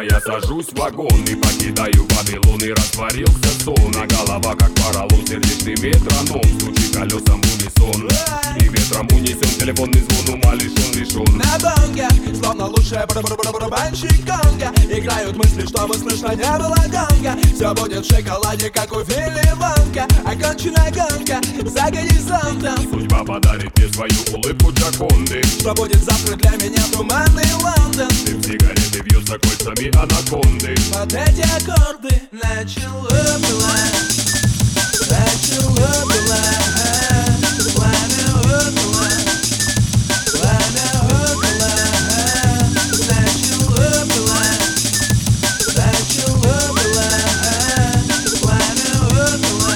я сажусь в вагон и покидаю Вавилон, и растворился сон. А голова как поролон, сердечный метроном стучит колесом в унисон. И ветром унесен телефонный звон, ума лишен. На бонге, словно лучшая барабанщик Конга, играют мысли, чтобы слышно не было гонга. Все будет в шоколаде, как у Вилли Вонка. Оконченная гонка за горизонтом. Судьба подарит мне свою улыбку Джаконды. Что будет завтра для меня туманный Лондон? Дым сигареты вьется кольцами анаконды. Под эти аккорды начало пылать, начало пылать, пламя около, пламя около, начало пылать, начало пылать, пламя около.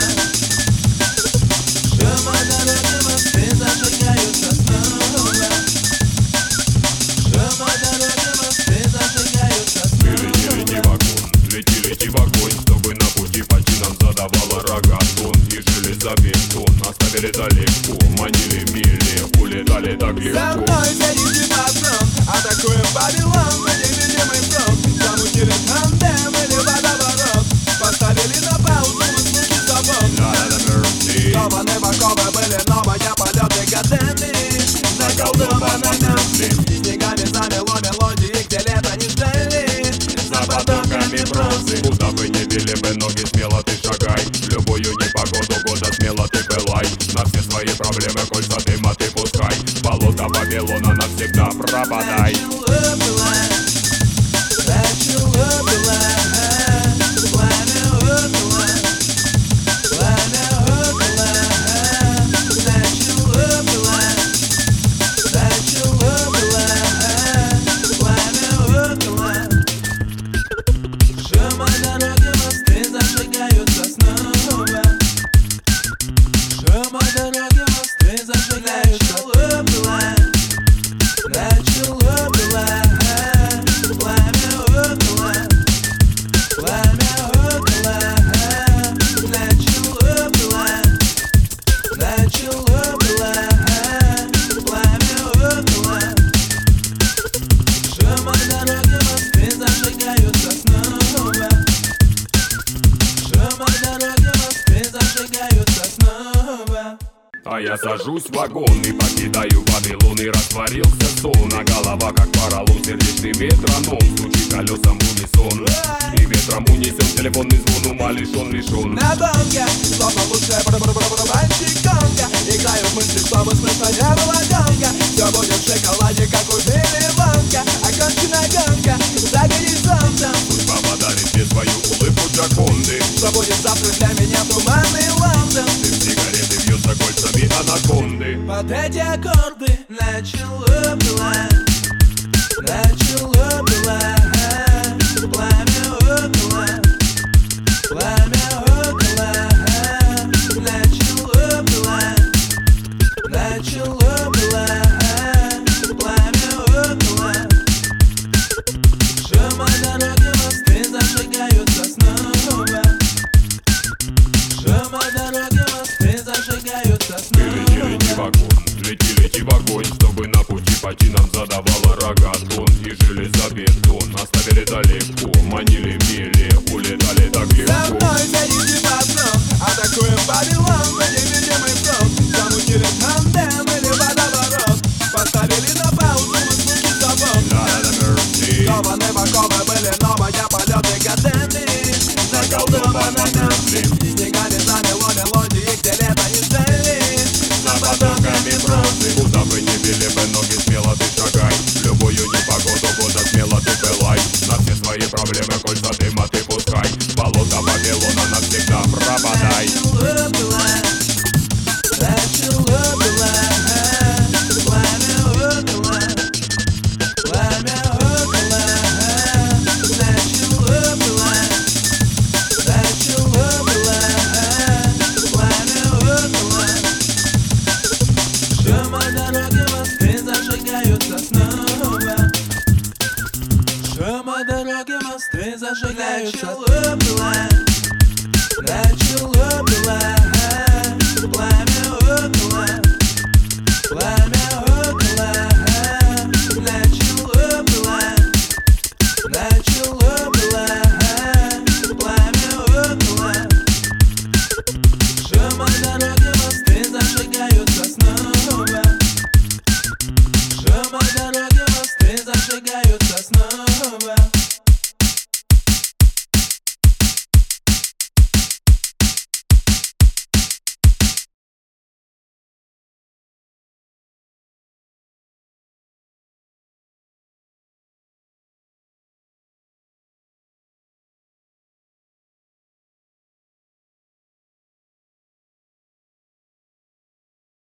Шума дороги, мосты зажигаются снова. Шума дороги, мосты зажигаются снова. Лети в огонь, чтобы на пути почти нам задавала рогатон. И железобетон оставили далеко, манили мили, улетали так За легко. мной впереди патрон, атакуем Вавилон на невидимый фронт. Замутили тандем или водоворот, поставили на паузу мы звуки завод. Кованые боковые были, но моя полеты годами заколдована нами. Снегами замело мелодии, где лето не ждали, за потоками прозы. Куда бы ни били бы ноги, смело ты шагай. В любую непогоду года смело ты пылай. На все свои проблемы кольца дыма ты пускай. Болото Вавилона навсегда пропадай. Начало пылать, начало пылать, пламя около, пламя около, начало пылать, начало пылать, пламя около. Шума дороги, мосты зажигаются снова. Шума дороги, мосты зажигаются. Начало пылать, начало пылать, пламя около, пламя около, начало пылать, начало пылать, пламя около. Шума дороги, мосты зажигаются снова. Шума дороги, мосты зажигаются снова. А я сажусь в вагон и покидаю Вавилон, и растворился сон. А голова как поролон, сердечный метроном стучит колесом в унисон. И ветром унесен телефонный звон, ума лишен. На бонге, словно лучшая барабанщик Конга, играют мысли, чтобы слышно не было гонга. Все будет в шоколаде, как у Вилли Вонка. Оконченная гонка за горизонтом. Судьба подарит мне свою улыбку Джаконды. Что будет завтра для меня туманный Лондон? Дым сигареты вьется кольцами анаконды. Под эти аккорды начало пылать, начало пылать, пламя около, пламя около, начало пылать, начало пылать, пламя около. Шума дороги, мосты зажигаются снова. Шума дороги, мосты зажигаются снова. Лети в огонь, чтобы на пути пойти нам задавала рогатон. И железобетон оставили далеко, манили мили, улетали так За легко. мной впереди патрон, атакуем Вавилон на невидимый фронт. Замутили тандем или водоворот, поставили на паузу мы звуки завод. Кованые боковые были, но моя полеты годами заколдована нами. Снегами замело мелодии, где лето не ждали, за потоками прозы. Куда бы ни били бы ноги, смело ты шагай. В любую непогоду года смело ты пылай. На все свои проблемы кольца дыма ты пускай. Болото Вавилона навсегда пропадай. Начало пылать, начало пылать, пламя около, пламя около, начало пылать, начало пылать, пламя около. Шума дороги, мосты зажигаются снова. Шума дороги, мосты зажигаются.